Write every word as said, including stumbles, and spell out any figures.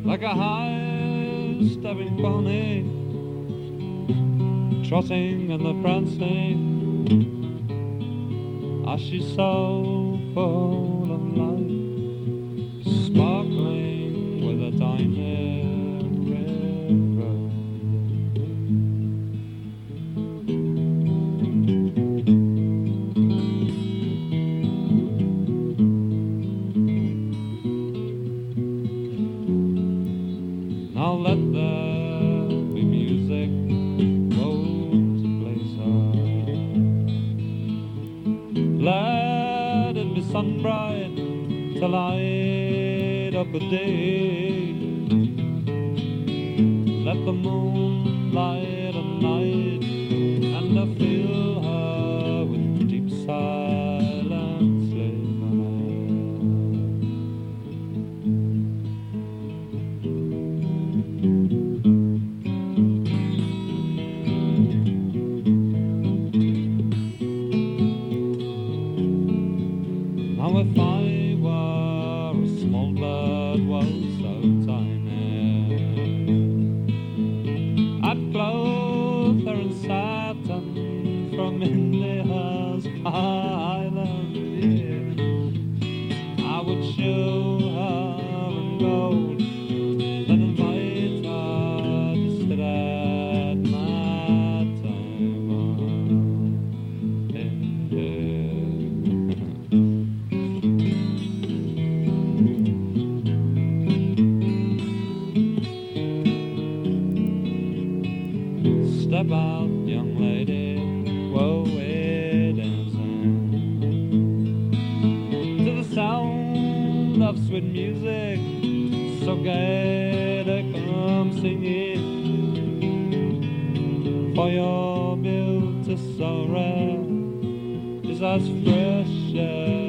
like a high-stepping pony, trotting and the prancing, ah, she's so full of life, sparkling with a tiny river. Now let there be music, won't place her. Let it be sun-bright to light up a day. Let the moon light a night and I fill her with deep silence. Now if I were a small bird, was so tiny, I'd clothe her in satin from India's island, yeah. I would show her in gold, then invite her to sit at my table, yeah, yeah. Step out, young lady, whoa, we're dancing to the sound of sweet music, so gay to come singing, for your beauty so rare is as fresh as